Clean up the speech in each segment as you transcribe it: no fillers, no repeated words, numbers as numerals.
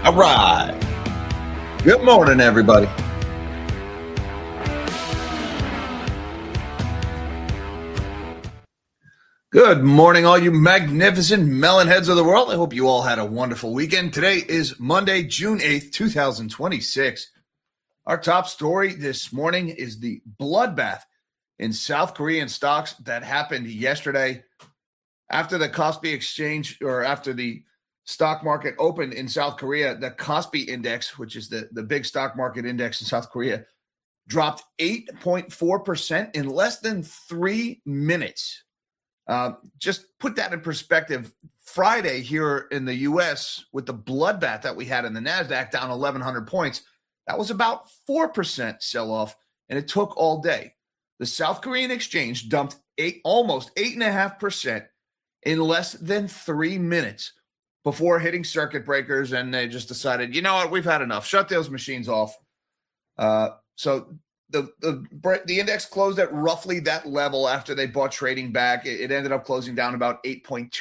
All right. Good morning, everybody. Good morning, all you magnificent melon heads of the world. I hope you all had a wonderful weekend. Today is Monday, June 8th, 2026. Our top story this morning is the bloodbath in South Korean stocks that happened yesterday after the Kospi exchange, or after the stock market opened in South Korea. The Kospi index, which is the big stock market index in South Korea, dropped 8.4% in less than 3 minutes. Just put that in perspective. Friday here in the U.S., with the bloodbath that we had in the NASDAQ down 1,100 points, that was about 4% sell-off, and it took all day. The South Korean exchange dumped almost 8.5% in less than 3 minutes before hitting circuit breakers, and they just decided, you know what, we've had enough. Shut those machines off. So the index closed at roughly that level after they bought trading back. It ended up closing down about 8.2%,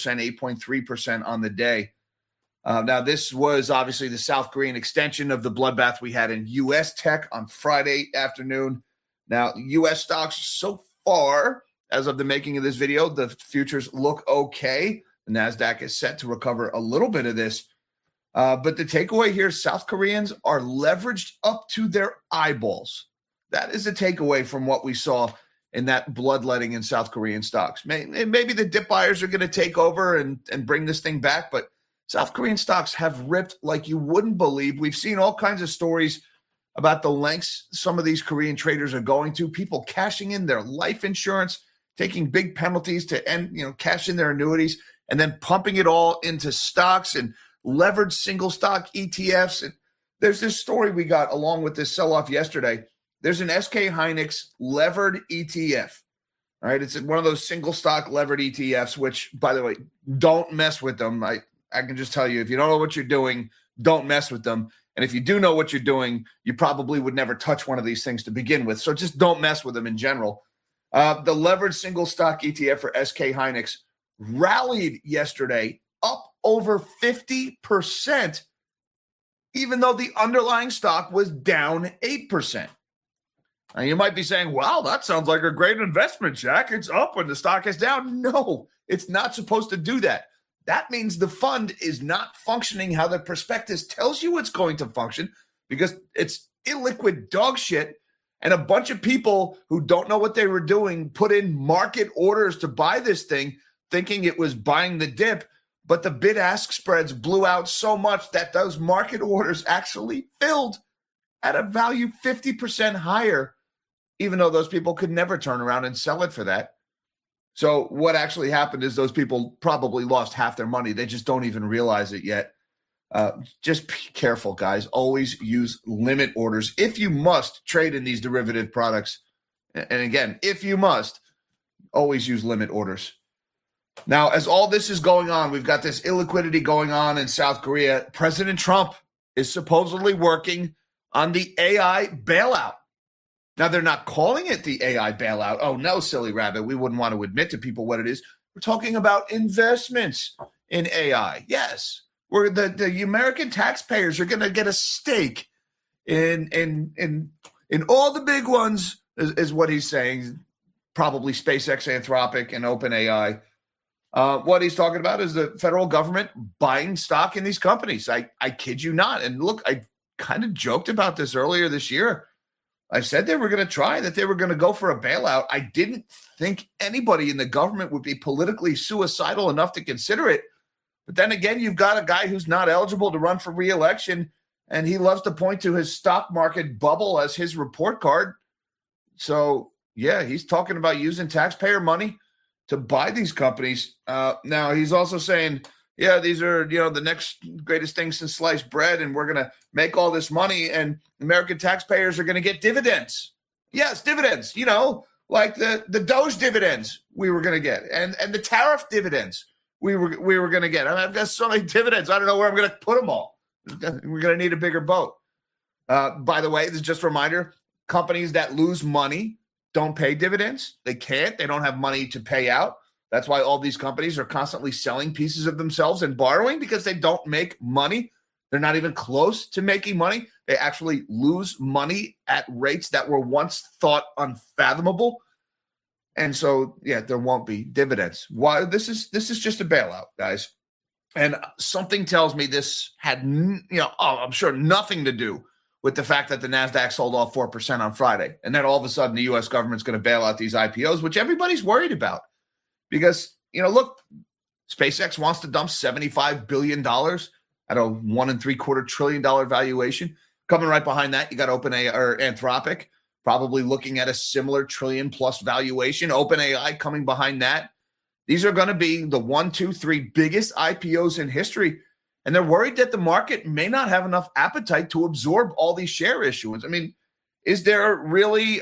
8.3% on the day. Now, this was obviously the South Korean extension of the bloodbath we had in U.S. tech on Friday afternoon. Now, U.S. stocks so far, as of the making of this video, the futures look okay. The NASDAQ is set to recover a little bit of this. But the takeaway here, South Koreans are leveraged up to their eyeballs. That is the takeaway from what we saw in that bloodletting in South Korean stocks. Maybe the dip buyers are going to take over and bring this thing back, but South Korean stocks have ripped like you wouldn't believe. We've seen all kinds of stories about the lengths some of these Korean traders are going to, people cashing in their life insurance, taking big penalties to cash in their annuities, and then pumping it all into stocks and leveraged single stock ETFs. And there's this story we got along with this sell-off yesterday. There's an SK Hynix levered ETF. All right, it's one of those single stock levered ETFs, which, by the way, don't mess with them. I can just tell you, if you don't know what you're doing, don't mess with them. And if you do know what you're doing, you probably would never touch one of these things to begin with. So just don't mess with them in general. The leveraged single stock ETF for SK Hynix rallied yesterday up over 50%, even though the underlying stock was down 8%. Now, you might be saying, wow, that sounds like a great investment, Jack. It's up when the stock is down. No, it's not supposed to do that. That means the fund is not functioning how the prospectus tells you it's going to function, because it's illiquid dog shit. And a bunch of people who don't know what they were doing put in market orders to buy this thing, thinking it was buying the dip. But the bid-ask spreads blew out so much that those market orders actually filled at a value 50% higher, even though those people could never turn around and sell it for that. So what actually happened is those people probably lost half their money. They just don't even realize it yet. Just be careful, guys. Always use limit orders if you must trade in these derivative products. And again, if you must, always use limit orders. Now, as all this is going on, we've got this illiquidity going on in South Korea. President Trump is supposedly working on the AI bailout. Now, they're not calling it the AI bailout. Oh, no, silly rabbit. We wouldn't want to admit to people what it is. We're talking about investments in AI. Yes, where the American taxpayers are going to get a stake in all the big ones, is what he's saying. Probably SpaceX, Anthropic, and OpenAI. What he's talking about is the federal government buying stock in these companies. I kid you not. And look, I kind of joked about this earlier this year. I said they were going to try, that they were going to go for a bailout. I didn't think anybody in the government would be politically suicidal enough to consider it. But then again, you've got a guy who's not eligible to run for re-election, and he loves to point to his stock market bubble as his report card. So, yeah, he's talking about using taxpayer money to buy these companies. Now, he's also saying, yeah, these are, the next greatest thing since sliced bread, and we're going to make all this money, and American taxpayers are going to get dividends. Yes, dividends, like the Doge dividends we were going to get, and the tariff dividends we were going to get. I've got so many dividends, I don't know where I'm going to put them all. We're going to need a bigger boat. By the way, this is just a reminder, companies that lose money don't pay dividends. They can't. They don't have money to pay out. That's why all these companies are constantly selling pieces of themselves and borrowing, because they don't make money. They're not even close to making money. They actually lose money at rates that were once thought unfathomable. And so, yeah, there won't be dividends. Why? This is just a bailout, guys. And something tells me this had, I'm sure nothing to do with the fact that the NASDAQ sold off 4% on Friday. And then all of a sudden the U.S. government's going to bail out these IPOs, which everybody's worried about. Because, look, SpaceX wants to dump $75 billion at a $1.75 trillion valuation. Coming right behind that, you got OpenAI or Anthropic, probably looking at a similar trillion-plus valuation. OpenAI coming behind that. These are going to be the 1, 2, 3 biggest IPOs in history. And they're worried that the market may not have enough appetite to absorb all these share issuance. I mean, is there really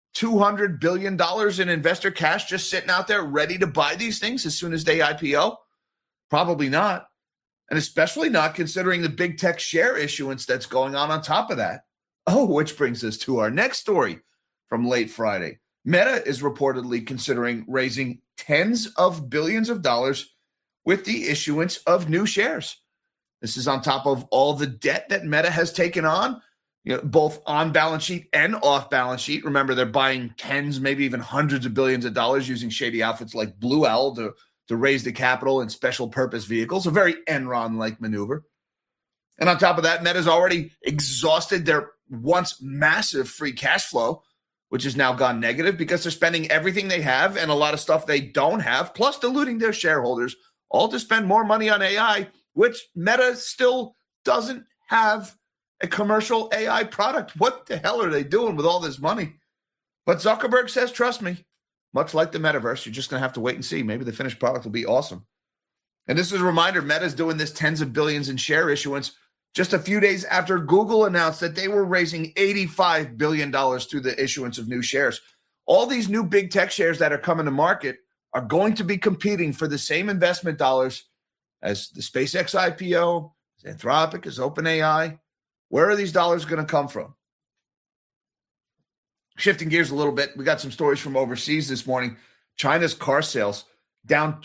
$200 billion in investor cash just sitting out there ready to buy these things as soon as they IPO? Probably not. And especially not considering the big tech share issuance that's going on top of that. Oh, which brings us to our next story from late Friday. Meta is reportedly considering raising tens of billions of dollars with the issuance of new shares. This is on top of all the debt that Meta has taken on, both on balance sheet and off balance sheet. Remember, they're buying tens, maybe even hundreds of billions of dollars using shady outfits like Blue Owl to raise the capital in special purpose vehicles, a very Enron-like maneuver. And on top of that, Meta's already exhausted their once massive free cash flow, which has now gone negative because they're spending everything they have and a lot of stuff they don't have, plus diluting their shareholders, all to spend more money on AI, which Meta still doesn't have a commercial AI product. What the hell are they doing with all this money? But Zuckerberg says, trust me, much like the metaverse, you're just going to have to wait and see. Maybe the finished product will be awesome. And this is a reminder, Meta's doing this tens of billions in share issuance just a few days after Google announced that they were raising $85 billion through the issuance of new shares. All these new big tech shares that are coming to market are going to be competing for the same investment dollars as the SpaceX IPO, as Anthropic, as OpenAI. Where are these dollars going to come from? Shifting gears a little bit, we got some stories from overseas this morning. China's car sales down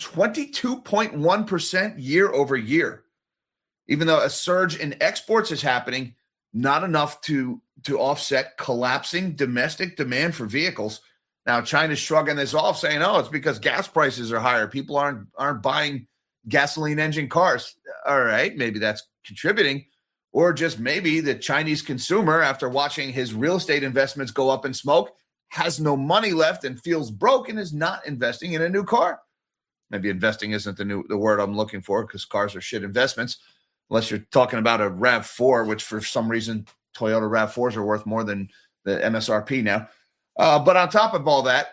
22.1% year over year. Even though a surge in exports is happening, not enough to offset collapsing domestic demand for vehicles. Now, China's shrugging this off, saying, oh, it's because gas prices are higher. People aren't buying gasoline engine cars. All right, maybe that's contributing. Or just maybe the Chinese consumer, after watching his real estate investments go up in smoke, has no money left and feels broke and is not investing in a new car. Maybe investing isn't the word I'm looking for because cars are shit investments. Unless you're talking about a RAV4, which for some reason Toyota RAV4s are worth more than the MSRP now. But on top of all that,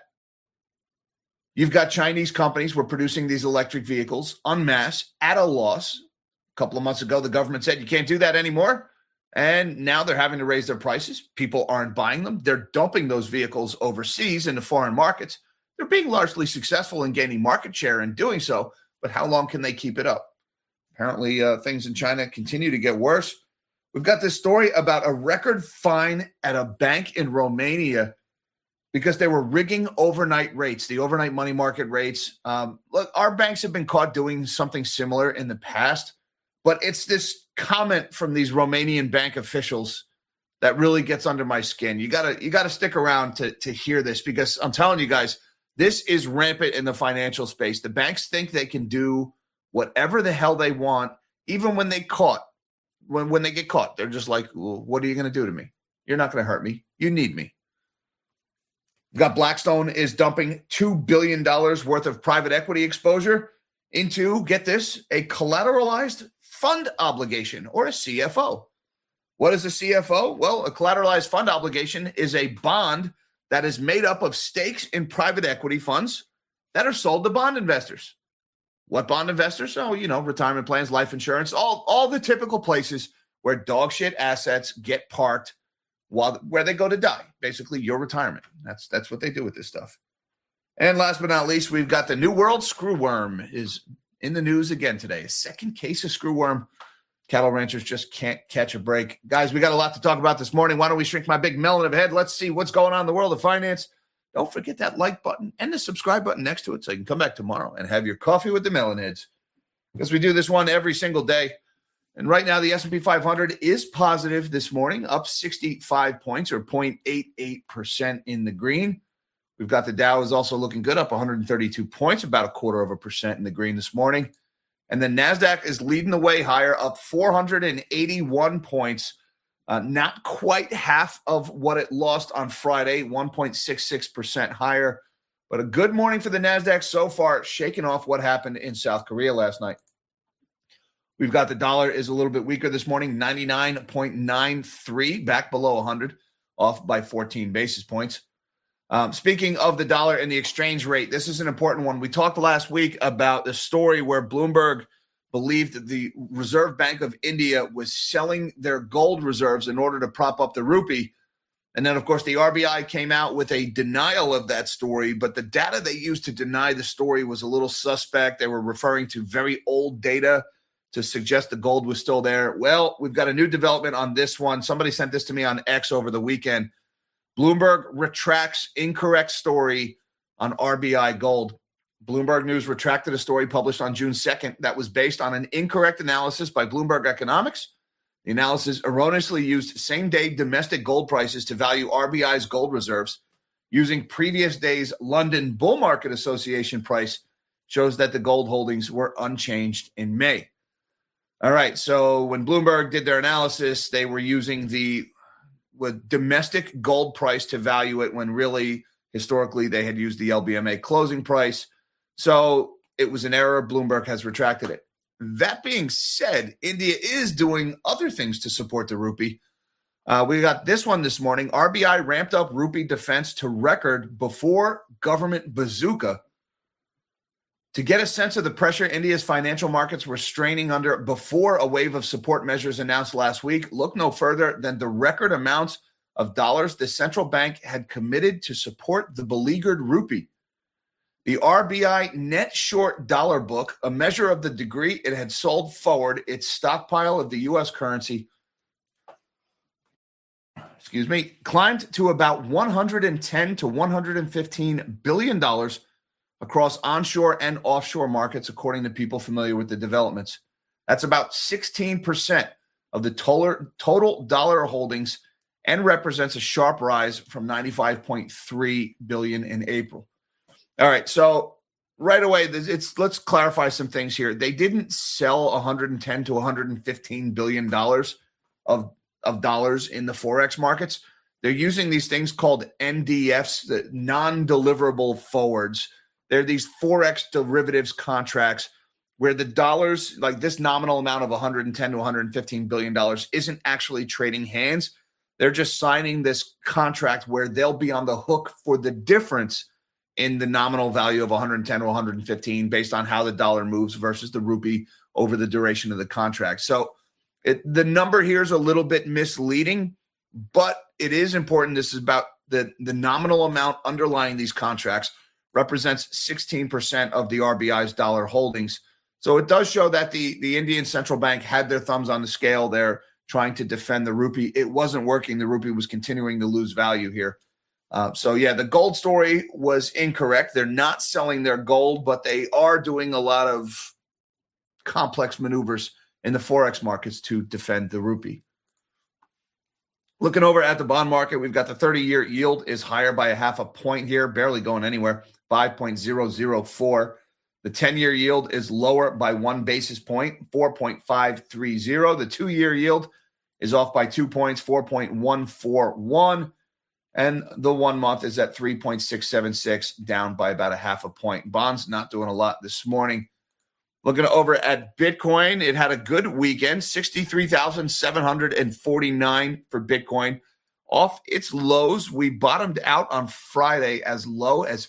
you've got Chinese companies who are producing these electric vehicles en masse at a loss. A couple of months ago, the government said you can't do that anymore. And now they're having to raise their prices. People aren't buying them. They're dumping those vehicles overseas into foreign markets. They're being largely successful in gaining market share in doing so. But how long can they keep it up? Apparently, things in China continue to get worse. We've got this story about a record fine at a bank in Romania because they were rigging overnight rates, the overnight money market rates. Look, our banks have been caught doing something similar in the past, but it's this comment from these Romanian bank officials that really gets under my skin. You gotta stick around to hear this because I'm telling you guys, this is rampant in the financial space. The banks think they can do whatever the hell they want, even when they caught. When they get caught, they're just like, well, what are you going to do to me? You're not going to hurt me. You need me. We've got Blackstone is dumping $2 billion worth of private equity exposure into, get this, a collateralized fund obligation, or a CFO. What is a CFO? Well, a collateralized fund obligation is a bond that is made up of stakes in private equity funds that are sold to bond investors. What bond investors? Oh, retirement plans, life insurance, all the typical places where dog shit assets get parked where they go to die. Basically, your retirement. That's what they do with this stuff. And last but not least, we've got the New World screwworm is in the news again today. A second case of screwworm. Cattle ranchers just can't catch a break. Guys, we got a lot to talk about this morning. Why don't we shrink my big melon of a head? Let's see what's going on in the world of finance. Don't forget that like button and the subscribe button next to it so you can come back tomorrow and have your coffee with the melon heads. Because we do this one every single day. And right now, the S&P 500 is positive this morning, up 65 points or 0.88% in the green. We've got the Dow is also looking good, up 132 points, about 0.25% in the green this morning. And the NASDAQ is leading the way higher, up 481 points, not quite half of what it lost on Friday, 1.66% higher. But a good morning for the NASDAQ so far, shaking off what happened in South Korea last night. We've got the dollar is a little bit weaker this morning, 99.93, back below 100, off by 14 basis points. Speaking of the dollar and the exchange rate, this is an important one. We talked last week about the story where Bloomberg believed that the Reserve Bank of India was selling their gold reserves in order to prop up the rupee. And then, of course, the RBI came out with a denial of that story, but the data they used to deny the story was a little suspect. They were referring to very old data to suggest the gold was still there. Well, we've got a new development on this one. Somebody sent this to me on X over the weekend. Bloomberg retracts incorrect story on RBI gold. Bloomberg News retracted a story published on June 2nd that was based on an incorrect analysis by Bloomberg Economics. The analysis erroneously used same-day domestic gold prices to value RBI's gold reserves. Using previous day's London Bull Market Association price shows that the gold holdings were unchanged in May. All right, so when Bloomberg did their analysis, they were using the domestic gold price to value it when really, historically, they had used the LBMA closing price. So it was an error. Bloomberg has retracted it. That being said, India is doing other things to support the rupee. We got this one this morning. RBI ramped up rupee defense to record before government bazooka. To get a sense of the pressure India's financial markets were straining under before a wave of support measures announced last week, look no further than the record amounts of dollars the central bank had committed to support the beleaguered rupee. The RBI net short dollar book, a measure of the degree it had sold forward its stockpile of the U.S. currency, climbed to about $110 to $115 billion across onshore and offshore markets, according to people familiar with the developments. That's about 16% of the total dollar holdings and represents a sharp rise from $95.3 billion in April. All right, so right away, let's clarify some things here. They didn't sell $110 to $115 billion of dollars in the Forex markets. They're using these things called NDFs, the non-deliverable forwards. They're these Forex derivatives contracts where the dollars, like this nominal amount of $110 to $115 billion, isn't actually trading hands. They're just signing this contract where they'll be on the hook for the difference in the nominal value of 110 to 115 based on how the dollar moves versus the rupee over the duration of the contract. So the number here is a little bit misleading, but it is important. This is about the nominal amount underlying these contracts represents 16% of the RBI's dollar holdings. So it does show that the Indian central bank had their thumbs on the scale there trying to defend the rupee. It wasn't working. The rupee was continuing to lose value here. The gold story was incorrect. They're not selling their gold, but they are doing a lot of complex maneuvers in the Forex markets to defend the rupee. Looking over at the bond market, we've got the 30-year yield is higher by 0.5 point here, barely going anywhere, 5.004. The 10-year yield is lower by 1 basis point, 4.530. The 2-year yield is off by 2 points, 4.141. And the 1 month is at 3.676, down by about 0.5 point. Bonds not doing a lot this morning. Looking over at Bitcoin, it had a good weekend, 63,749 for Bitcoin. Off its lows, we bottomed out on Friday as low as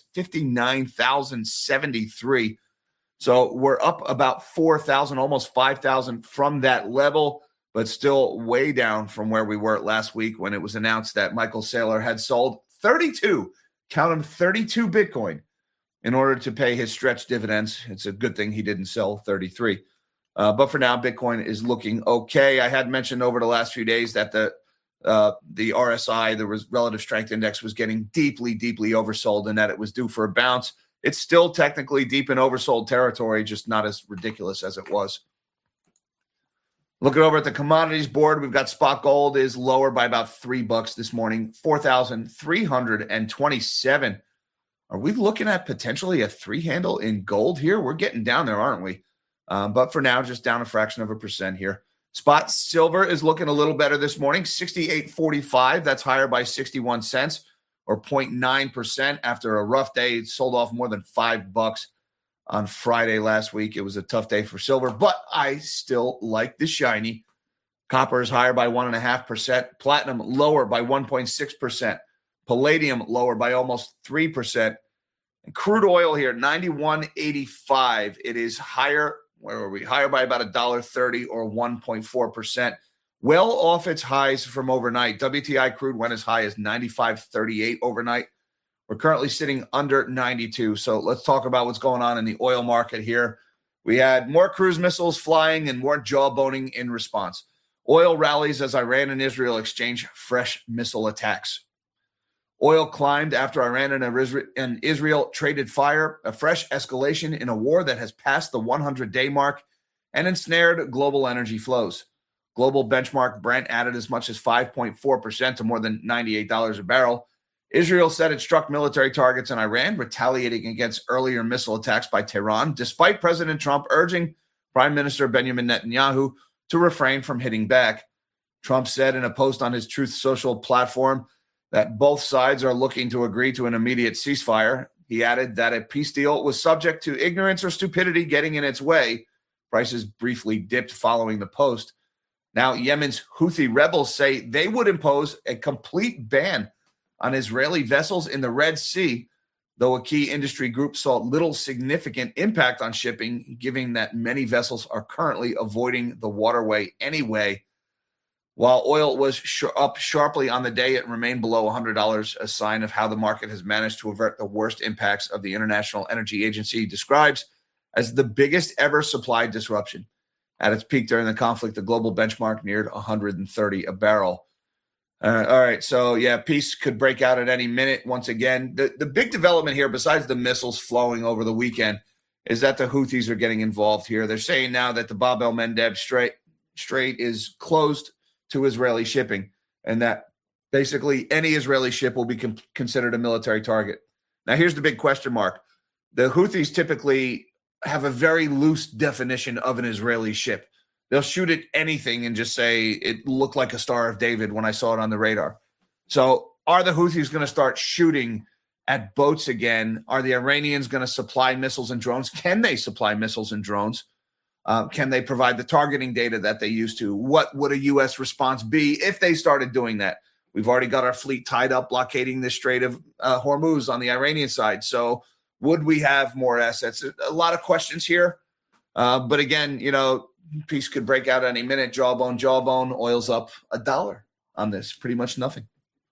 59,073. So we're up about 4,000, almost 5,000 from that level, but still way down from where we were last week when it was announced that Michael Saylor had sold 32 Bitcoin in order to pay his stretch dividends. It's a good thing he didn't sell 33. But for now, Bitcoin is looking okay. I had mentioned over the last few days that the RSI, the relative strength index, was getting deeply, deeply oversold and that it was due for a bounce. It's still technically deep in oversold territory, just not as ridiculous as it was. Looking over at the commodities board, we've got spot gold is lower by about $3 this morning, 4,327. Are we looking at potentially a three handle in gold here? We're getting down there, aren't we? But for now, just down a fraction of a percent here. Spot silver is looking a little better this morning, 68.45. That's higher by 61 cents or 0.9% after a rough day. It sold off more than $5 on Friday last week. It was a tough day for silver, but I still like the shiny. Copper is higher by 1.5%. Platinum lower by 1.6%. Palladium lower by almost 3%. And crude oil here, 91.85. It is higher. Where are we? Higher by about $1.30 or 1.4%. Well off its highs from overnight. WTI crude went as high as 95.38 overnight. We're currently sitting under 92. So let's talk about what's going on in the oil market here. We had more cruise missiles flying and more jawboning in response. Oil rallies as Iran and Israel exchange fresh missile attacks. Oil climbed after Iran and Israel traded fire, a fresh escalation in a war that has passed the 100-day mark and ensnared global energy flows. Global benchmark Brent added as much as 5.4% to more than $98 a barrel. Israel said it struck military targets in Iran, retaliating against earlier missile attacks by Tehran, despite President Trump urging Prime Minister Benjamin Netanyahu to refrain from hitting back. Trump said in a post on his Truth Social platform that both sides are looking to agree to an immediate ceasefire. He added that a peace deal was subject to ignorance or stupidity getting in its way. Prices briefly dipped following the post. Now, Yemen's Houthi rebels say they would impose a complete ban on Israeli vessels in the Red Sea, though a key industry group saw little significant impact on shipping, given that many vessels are currently avoiding the waterway anyway. While oil was up sharply on the day, it remained below $100, a sign of how the market has managed to avert the worst impacts of the International Energy Agency describes as the biggest ever supply disruption. At its peak during the conflict, the global benchmark neared 130 a barrel. All right, so yeah, peace could break out at any minute once again. The big development here, besides the missiles flowing over the weekend, is that the Houthis are getting involved here. They're saying now that the Bab el-Mandeb Strait is closed to Israeli shipping, and that basically any Israeli ship will be considered a military target. Now, here's the big question mark. The Houthis typically have a very loose definition of an Israeli ship. They'll shoot at anything and just say it looked like a Star of David when I saw it on the radar. So are the Houthis going to start shooting at boats again? Are the Iranians going to supply missiles and drones? Can they supply missiles and drones? Can they provide the targeting data that they used to? What would a U.S. response be if they started doing that? We've already got our fleet tied up blockading the Strait of Hormuz on the Iranian side. So would we have more assets? A lot of questions here. But again, peace could break out any minute. Jawbone. Oil's up $1 on this. Pretty much nothing.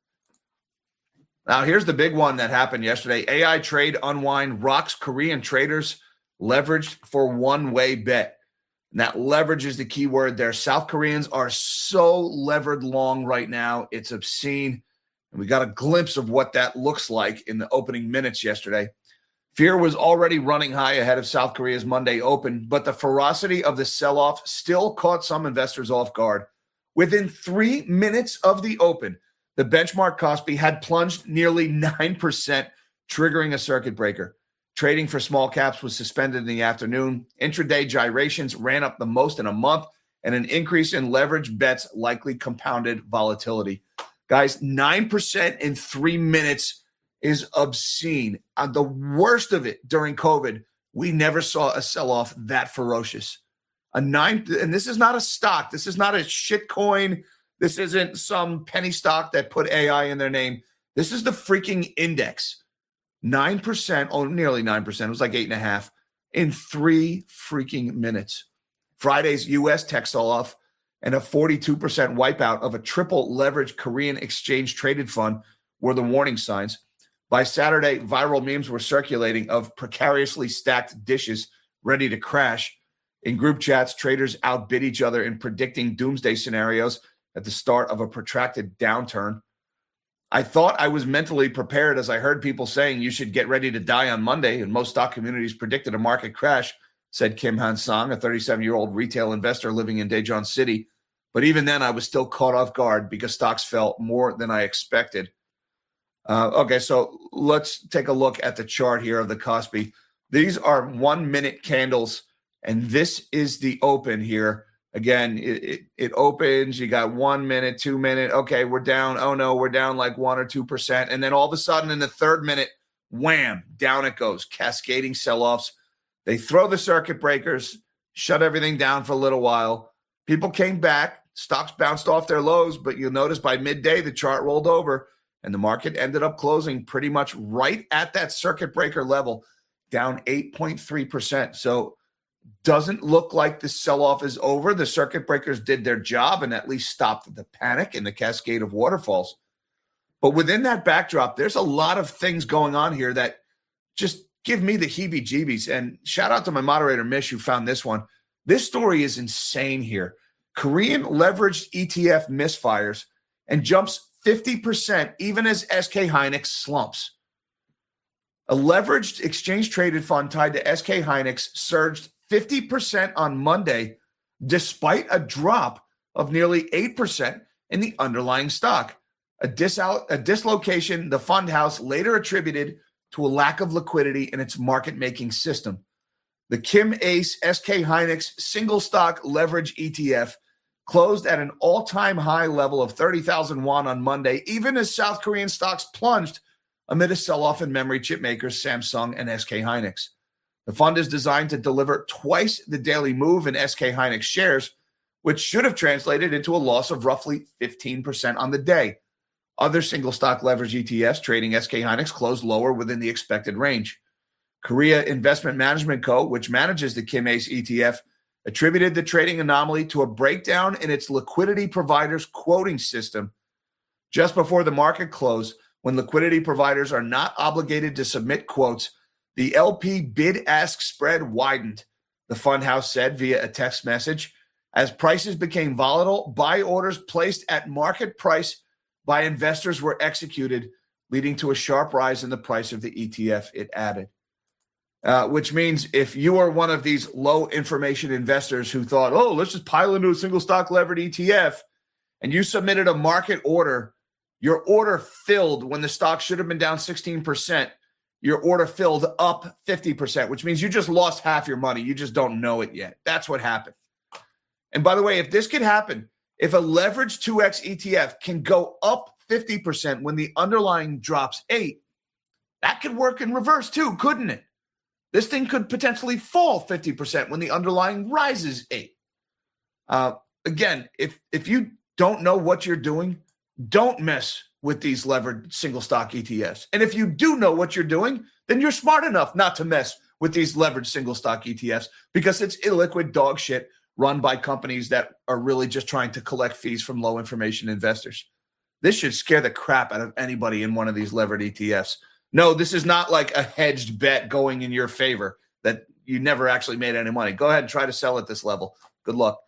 Now, here's the big one that happened yesterday. AI trade unwind rocks Korean traders leveraged for one-way bet. And that leverage is the key word there. South Koreans are so levered long right now. It's obscene. And we got a glimpse of what that looks like in the opening minutes yesterday. Fear was already running high ahead of South Korea's Monday open, but the ferocity of the sell-off still caught some investors off guard. Within 3 minutes of the open, the benchmark Kospi had plunged nearly 9%, triggering a circuit breaker. Trading for small caps was suspended in the afternoon. Intraday gyrations ran up the most in a month, and an increase in leverage bets likely compounded volatility. Guys, 9% in 3 minutes is obscene. The worst of it during COVID, we never saw a sell-off that ferocious. And this is not a stock. This is not a shit coin. This isn't some penny stock that put AI in their name. This is the freaking index. 9%, nearly 9%. It was like 8.5% in 3 freaking minutes. Friday's U.S. tech sell-off and a 42% wipeout of a triple leveraged Korean exchange traded fund were the warning signs. By Saturday, viral memes were circulating of precariously stacked dishes ready to crash. In group chats, traders outbid each other in predicting doomsday scenarios at the start of a protracted downturn. I thought I was mentally prepared as I heard people saying you should get ready to die on Monday, and most stock communities predicted a market crash, said Kim Han-sang, a 37-year-old retail investor living in Daejeon City. But even then, I was still caught off guard because stocks fell more than I expected. Okay, so let's take a look at the chart here of the Kospi. These are 1 minute candles, and this is the open here. Again, it opens. You got 1 minute, 2 minute. Okay, we're down. Oh no, we're down like 1 or 2%. And then all of a sudden in the third minute, wham, down it goes. Cascading sell-offs. They throw the circuit breakers, shut everything down for a little while. People came back. Stocks bounced off their lows, but you'll notice by midday the chart rolled over and the market ended up closing pretty much right at that circuit breaker level, down 8.3%. So doesn't look like the sell-off is over. The circuit breakers did their job and at least stopped the panic and the cascade of waterfalls. But within that backdrop, there's a lot of things going on here that just give me the heebie-jeebies. And shout out to my moderator, Mish, who found this one. This story is insane here. Korean leveraged ETF misfires and jumps 50% even as SK Hynix slumps. A leveraged exchange-traded fund tied to SK Hynix surged 50% on Monday, despite a drop of nearly 8% in the underlying stock. A dislocation the fund house later attributed to a lack of liquidity in its market-making system. The Kim Ace SK Hynix single stock leverage ETF closed at an all-time high level of 30,000 won on Monday, even as South Korean stocks plunged amid a sell-off in memory chip makers Samsung and SK Hynix. The fund is designed to deliver twice the daily move in SK Hynix shares, which should have translated into a loss of roughly 15% on the day. Other single stock leverage ETFs trading SK Hynix closed lower within the expected range. Korea Investment Management Co., which manages the Kim Ace ETF, attributed the trading anomaly to a breakdown in its liquidity provider's quoting system. Just before the market close, when liquidity providers are not obligated to submit quotes, the LP bid-ask spread widened, the fund house said via a text message. As prices became volatile, buy orders placed at market price by investors were executed, leading to a sharp rise in the price of the ETF, it added. Which means if you are one of these low information investors who thought, oh, let's just pile into a single stock levered ETF, and you submitted a market order, your order filled when the stock should have been down 16%. Your order filled up 50%, which means you just lost half your money. You just don't know it yet. That's what happened. And by the way, if this could happen, if a leveraged 2X ETF can go up 50% when the underlying drops 8%, that could work in reverse too, couldn't it? This thing could potentially fall 50% when the underlying rises 8%. Again, if you don't know what you're doing, don't mess with these levered single stock ETFs. And if you do know what you're doing, then you're smart enough not to mess with these leveraged single stock ETFs because it's illiquid dog shit run by companies that are really just trying to collect fees from low information investors. This should scare the crap out of anybody in one of these levered ETFs. No, this is not like a hedged bet going in your favor that you never actually made any money. Go ahead and try to sell at this level. Good luck.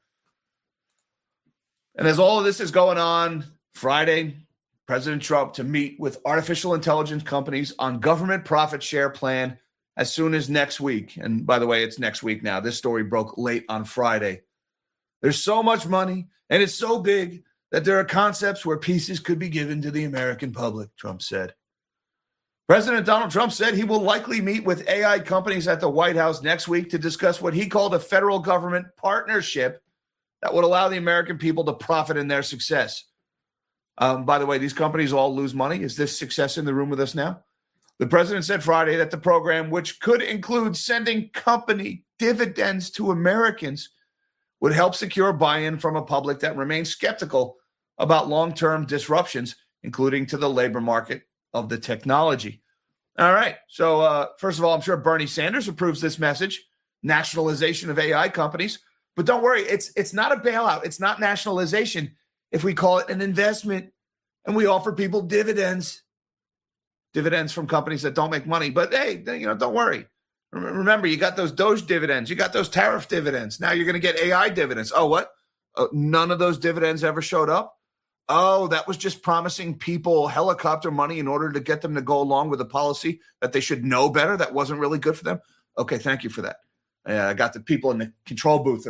And as all of this is going on, Friday, President Trump to meet with artificial intelligence companies on government profit share plan as soon as next week. And by the way, it's next week now. This story broke late on Friday. There's so much money, and it's so big that there are concepts where pieces could be given to the American public, Trump said. President Donald Trump said he will likely meet with AI companies at the White House next week to discuss what he called a federal government partnership that would allow the American people to profit in their success. By the way, these companies all lose money. Is this success in the room with us now? The president said Friday that the program, which could include sending company dividends to Americans, would help secure buy-in from a public that remains skeptical about long-term disruptions, including to the labor market of the technology. All right. So first of all, I'm sure Bernie Sanders approves this message, nationalization of AI companies. But don't worry, it's not a bailout. It's not nationalization if we call it an investment and we offer people dividends from companies that don't make money. But hey, don't worry. Remember, you got those Doge dividends. You got those tariff dividends. Now you're going to get AI dividends. Oh, what? None of those dividends ever showed up? Oh, that was just promising people helicopter money in order to get them to go along with a policy that they should know better that wasn't really good for them? Okay, thank you for that. I got the people in the control booth are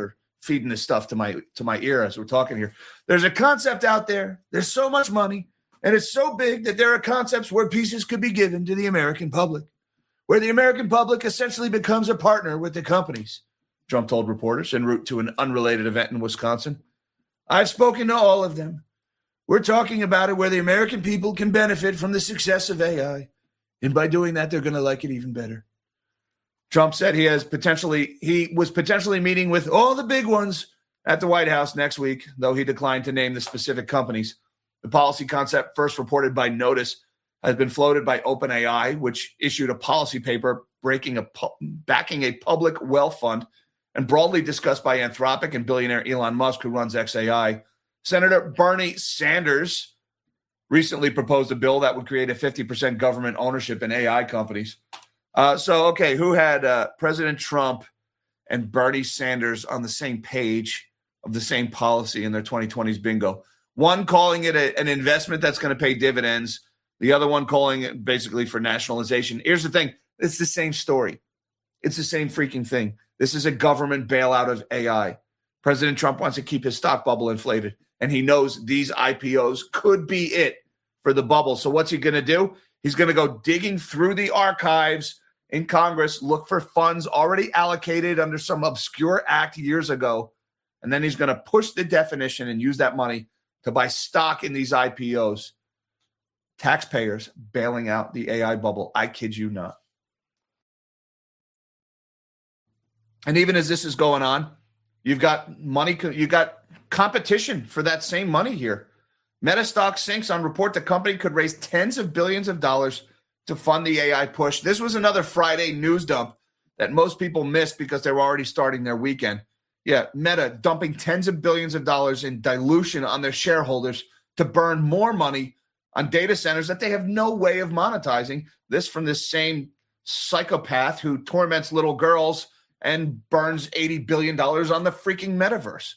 feeding this stuff to my ear as we're talking here. There's a concept out there. There's so much money, and it's so big that there are concepts where pieces could be given to the American public, where the American public essentially becomes a partner with the companies, Trump told reporters en route to an unrelated event in Wisconsin. I've spoken to all of them. We're talking about it where the American people can benefit from the success of AI. And by doing that, they're going to like it even better. Trump said he was potentially meeting with all the big ones at the White House next week, though he declined to name the specific companies. The policy concept, first reported by Notice, has been floated by OpenAI, which issued a policy paper backing a public wealth fund, and broadly discussed by Anthropic and billionaire Elon Musk, who runs xAI. Senator Bernie Sanders recently proposed a bill that would create a 50% government ownership in AI companies. Who had President Trump and Bernie Sanders on the same page of the same policy in their 2020s bingo? One calling it an investment that's going to pay dividends. The other one calling it basically for nationalization. Here's the thing. It's the same story. It's the same freaking thing. This is a government bailout of AI. President Trump wants to keep his stock bubble inflated, and he knows these IPOs could be it for the bubble. So what's he going to do? He's going to go digging through the archives in Congress, look for funds already allocated under some obscure act years ago, and then he's going to push the definition and use that money to buy stock in these IPOs. Taxpayers bailing out the AI bubble. I kid you not. And even as this is going on, you've got money, you've got competition for that same money here. Meta stock sinks on report the company could raise tens of billions of dollars to fund the AI push. This was another Friday news dump that most people missed because they were already starting their weekend. Yeah, Meta dumping tens of billions of dollars in dilution on their shareholders to burn more money on data centers that they have no way of monetizing. This from this same psychopath who torments little girls and burns $80 billion on the freaking metaverse.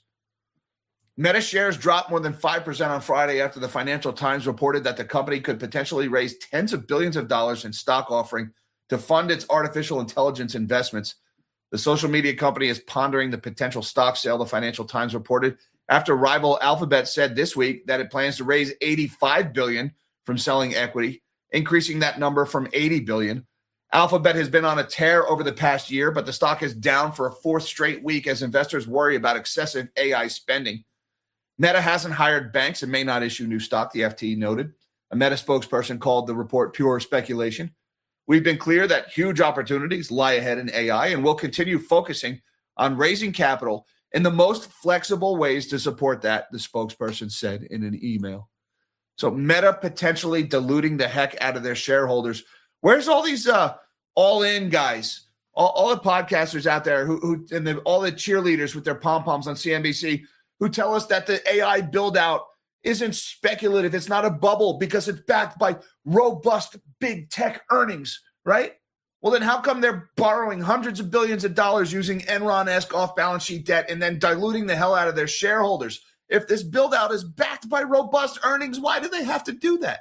Meta shares dropped more than 5% on Friday after the Financial Times reported that the company could potentially raise tens of billions of dollars in stock offering to fund its artificial intelligence investments. The social media company is pondering the potential stock sale, the Financial Times reported, after rival Alphabet said this week that it plans to raise $85 billion from selling equity, increasing that number from $80 billion. Alphabet has been on a tear over the past year, but the stock is down for a fourth straight week as investors worry about excessive AI spending. Meta hasn't hired banks and may not issue new stock, the FT noted. A Meta spokesperson called the report pure speculation. We've been clear that huge opportunities lie ahead in AI, and we'll continue focusing on raising capital in the most flexible ways to support that, the spokesperson said in an email. So Meta potentially diluting the heck out of their shareholders. Where's all these all-in guys, all the podcasters out there all the cheerleaders with their pom-poms on CNBC who tell us that the AI build-out isn't speculative, it's not a bubble because it's backed by robust big tech earnings, right? Well, then how come they're borrowing hundreds of billions of dollars using Enron-esque off-balance sheet debt and then diluting the hell out of their shareholders? If this build-out is backed by robust earnings, why do they have to do that?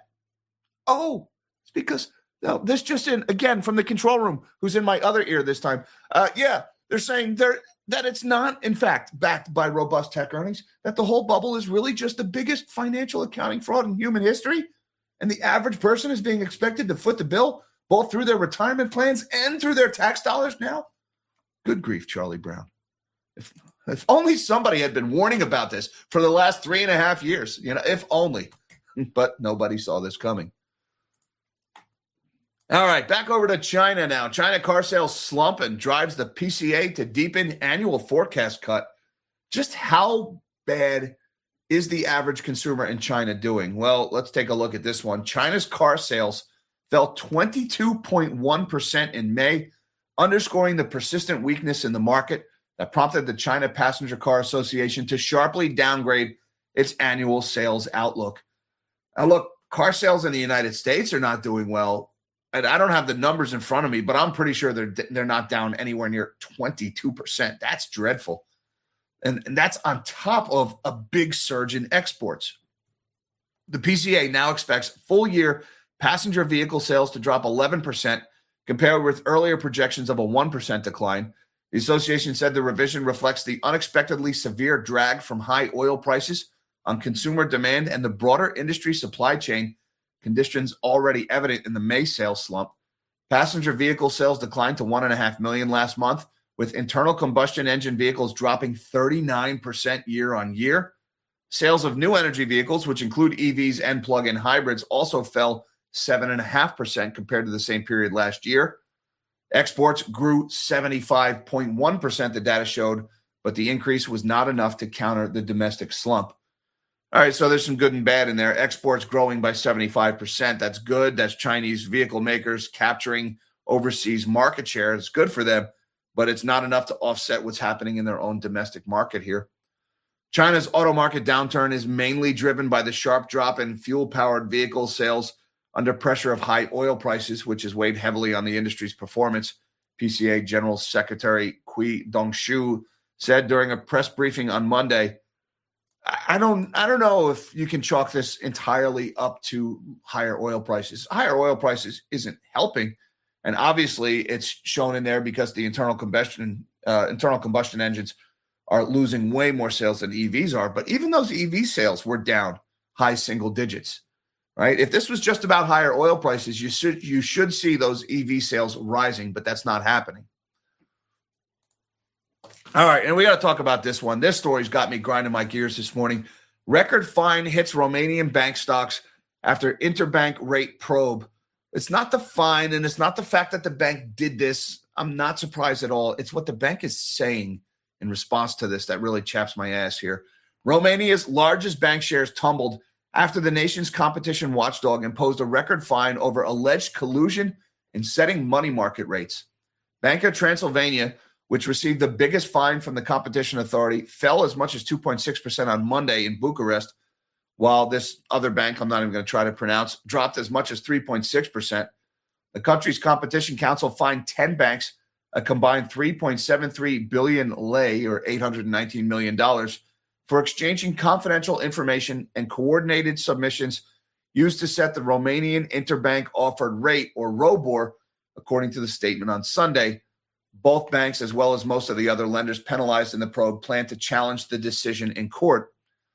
Oh, it's because... No, this just in, again, from the control room, who's in my other ear this time. They're saying that it's not, in fact, backed by robust tech earnings, that the whole bubble is really just the biggest financial accounting fraud in human history, and the average person is being expected to foot the bill, both through their retirement plans and through their tax dollars now? Good grief, Charlie Brown. If only somebody had been warning about this for the last 3.5 years, if only. But nobody saw this coming. All right, back over to China now. China car sales slump and drives the PCA to deepen annual forecast cut. Just how bad is the average consumer in China doing? Well, let's take a look at this one. China's car sales fell 22.1% in May, underscoring the persistent weakness in the market that prompted the China Passenger Car Association to sharply downgrade its annual sales outlook. Now, look, car sales in the United States are not doing well. And I don't have the numbers in front of me, but I'm pretty sure they're not down anywhere near 22%. That's dreadful. And that's on top of a big surge in exports. The PCA now expects full-year passenger vehicle sales to drop 11%, compared with earlier projections of a 1% decline. The association said the revision reflects the unexpectedly severe drag from high oil prices on consumer demand and the broader industry supply chain conditions already evident in the May sales slump. Passenger vehicle sales declined to 1.5 million last month, with internal combustion engine vehicles dropping 39% year on year. Sales of new energy vehicles, which include EVs and plug-in hybrids, also fell 7.5% compared to the same period last year. Exports grew 75.1%, the data showed, but the increase was not enough to counter the domestic slump. All right, so there's some good and bad in there. Exports growing by 75%. That's good. That's Chinese vehicle makers capturing overseas market share. It's good for them, but it's not enough to offset what's happening in their own domestic market here. China's auto market downturn is mainly driven by the sharp drop in fuel-powered vehicle sales under pressure of high oil prices, which has weighed heavily on the industry's performance. PCA General Secretary Cui Dongshu said during a press briefing on Monday, I don't know if you can chalk this entirely up to higher oil prices. Higher oil prices isn't helping, and obviously it's shown in there because the internal combustion engines are losing way more sales than EVs are. But even those EV sales were down high single digits, right? If this was just about higher oil prices, you should see those EV sales rising, but that's not happening. All right, and we got to talk about this one. This story's got me grinding my gears this morning. Record fine hits Romanian bank stocks after interbank rate probe. It's not the fine, and it's not the fact that the bank did this. I'm not surprised at all. It's what the bank is saying in response to this that really chaps my ass here. Romania's largest bank shares tumbled after the nation's competition watchdog imposed a record fine over alleged collusion in setting money market rates. Banca Transilvania, which received the biggest fine from the competition authority, fell as much as 2.6% on Monday in Bucharest, while this other bank, I'm not even going to try to pronounce, dropped as much as 3.6%. The country's competition council fined 10 banks a combined 3.73 billion lei, or $819 million, for exchanging confidential information and coordinated submissions used to set the Romanian interbank offered rate, or ROBOR, according to the statement on Sunday. Both banks, as well as most of the other lenders penalized in the probe, plan to challenge the decision in court.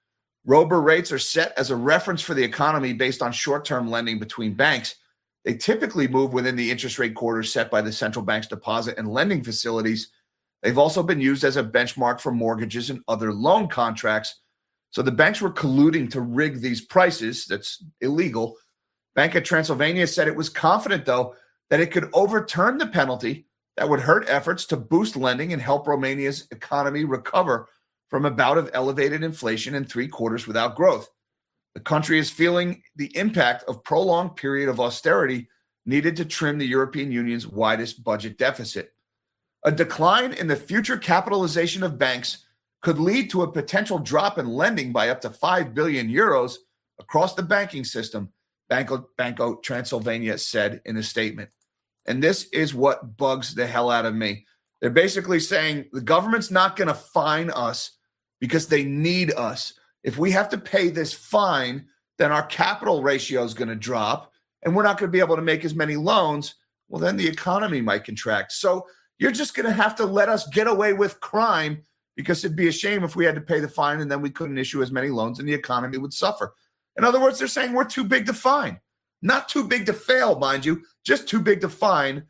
ROBOR rates are set as a reference for the economy based on short-term lending between banks. They typically move within the interest rate quarters set by the central bank's deposit and lending facilities. They've also been used as a benchmark for mortgages and other loan contracts. So the banks were colluding to rig these prices. That's illegal. Banca Transilvania said it was confident, though, that it could overturn the penalty that would hurt efforts to boost lending and help Romania's economy recover from a bout of elevated inflation and 3 quarters without growth. The country is feeling the impact of prolonged period of austerity needed to trim the European Union's widest budget deficit. A decline in the future capitalization of banks could lead to a potential drop in lending by up to 5 billion euros across the banking system, Banco Transilvania said in a statement. And this is what bugs the hell out of me. They're basically saying the government's not going to fine us because they need us. If we have to pay this fine, then our capital ratio is going to drop and we're not going to be able to make as many loans. Well, then the economy might contract. So you're just going to have to let us get away with crime, because it'd be a shame if we had to pay the fine and then we couldn't issue as many loans and the economy would suffer. In other words, they're saying we're too big to fine. Not too big to fail, mind you, just too big to fine.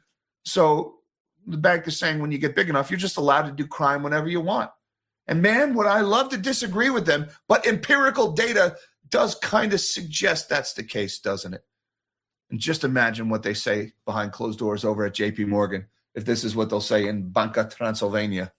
So the bank is saying when you get big enough, you're just allowed to do crime whenever you want. And man, would I love to disagree with them, but empirical data does kind of suggest that's the case, doesn't it? And just imagine what they say behind closed doors over at JP Morgan, if this is what they'll say in Banca Transilvania.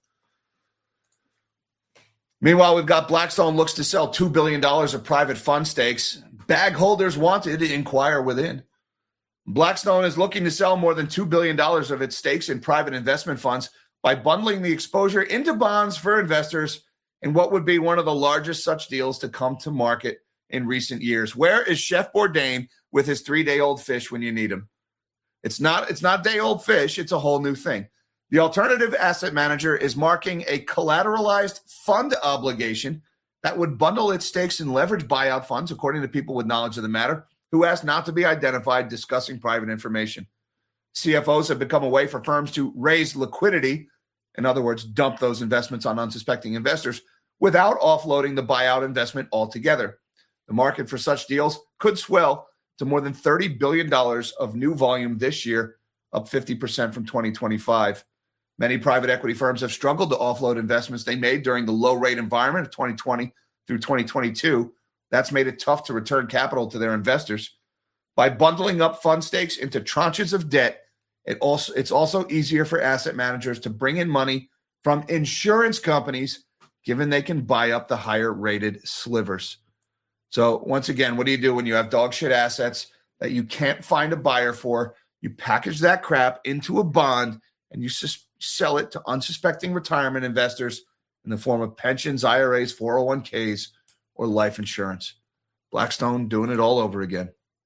Meanwhile, we've got Blackstone looks to sell $2 billion of private fund stakes. Bag holders wanted, inquire within. Blackstone is looking to sell more than $2 billion of its stakes in private investment funds by bundling the exposure into bonds for investors in what would be one of the largest such deals to come to market in recent years. Where is Chef Bourdain with his 3-day-old fish when you need him? It's not day-old fish. It's a whole new thing. The alternative asset manager is marking a collateralized fund obligation that would bundle its stakes in leveraged buyout funds, according to people with knowledge of the matter, who asked not to be identified discussing private information. CFOs have become a way for firms to raise liquidity In other words, dump those investments on unsuspecting investors without offloading the buyout investment altogether. The market for such deals could swell to more than $30 billion of new volume this year, up 50% from 2025. Many private equity firms have struggled to offload investments they made during the low-rate environment of 2020 through 2022. That's made it tough to return capital to their investors. By bundling up fund stakes into tranches of debt, it's also easier for asset managers to bring in money from insurance companies, given they can buy up the higher-rated slivers. So once again, what do you do when you have dog shit assets that you can't find a buyer for? You package that crap into a bond and you sell it to unsuspecting retirement investors in the form of pensions, IRAs, 401ks, or life insurance. Blackstone doing it all over again.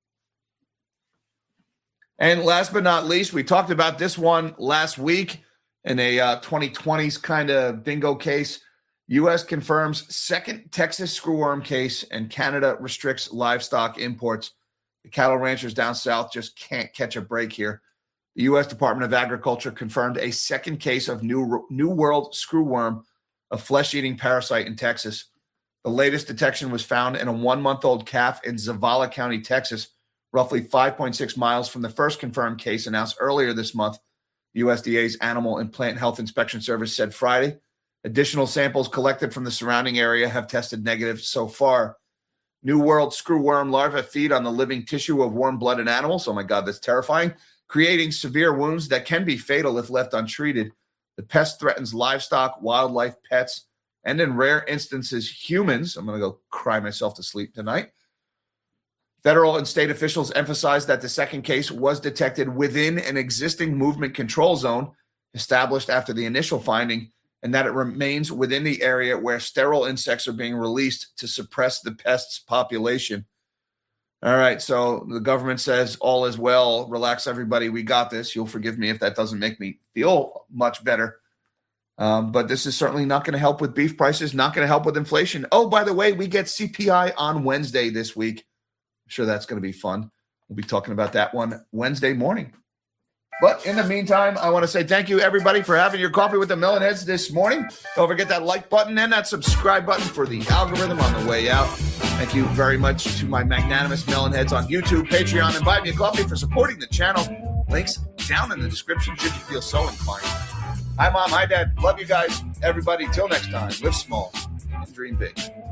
And last but not least, we talked about this one last week in a 2020s kind of bingo case. U.S. confirms second Texas screwworm case, and Canada restricts livestock imports. The cattle ranchers down south just can't catch a break here. The U.S. Department of Agriculture confirmed a second case of New World screwworm, a flesh-eating parasite in Texas. The latest detection was found in a 1-month-old calf in Zavala County, Texas, roughly 5.6 miles from the first confirmed case announced earlier this month. The USDA's Animal and Plant Health Inspection Service said Friday. Additional samples collected from the surrounding area have tested negative so far. New World screwworm larvae feed on the living tissue of warm-blooded animals. Oh my God, that's terrifying. Creating severe wounds that can be fatal if left untreated. The pest threatens livestock, wildlife, pets, and in rare instances, humans. I'm going to go cry myself to sleep tonight. Federal and state officials emphasized that the second case was detected within an existing movement control zone established after the initial finding, and that it remains within the area where sterile insects are being released to suppress the pest's population. All right, so the government says all is well. Relax, everybody. We got this. You'll forgive me if that doesn't make me feel much better. But this is certainly not going to help with beef prices, not going to help with inflation. Oh, by the way, we get CPI on Wednesday this week. I'm sure that's going to be fun. We'll be talking about that one Wednesday morning. But in the meantime, I want to say thank you, everybody, for having your coffee with the Melonheads this morning. Don't forget that like button and that subscribe button for the algorithm on the way out. Thank you very much to my magnanimous Melonheads on YouTube, Patreon, and Buy Me a Coffee for supporting the channel. Links down in the description should you feel so inclined. Hi, Mom. Hi, Dad. Love you guys. Everybody, till next time, live small and dream big.